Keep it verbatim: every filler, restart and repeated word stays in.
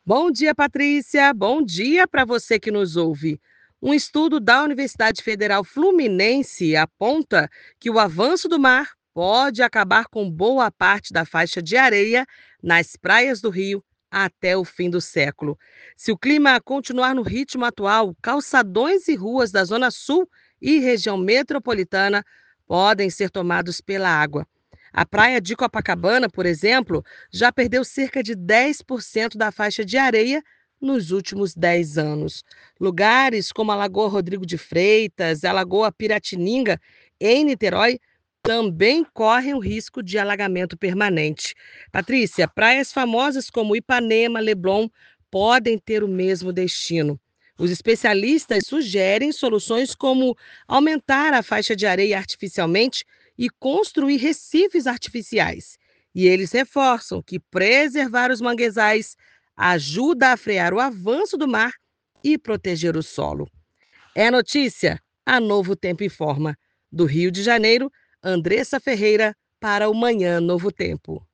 Bom dia, Patrícia. Bom dia para você que nos ouve. Um estudo da Universidade Federal Fluminense aponta que o avanço do mar pode acabar com boa parte da faixa de areia nas praias do Rio até o fim do século. Se o clima continuar no ritmo atual, calçadões e ruas da Zona Sul e região metropolitana podem ser tomados pela água. A praia de Copacabana, por exemplo, já perdeu cerca de dez por cento da faixa de areia nos últimos dez anos. Lugares como a Lagoa Rodrigo de Freitas, a Lagoa Piratininga, em Niterói, também correm o risco de alagamento permanente. Patrícia, praias famosas como Ipanema, Leblon podem ter o mesmo destino. Os especialistas sugerem soluções como aumentar a faixa de areia artificialmente e construir recifes artificiais. E eles reforçam que preservar os manguezais ajuda a frear o avanço do mar e proteger o solo. É notícia? A Novo Tempo informa. Do Rio de Janeiro, Andressa Ferreira para o Manhã Novo Tempo.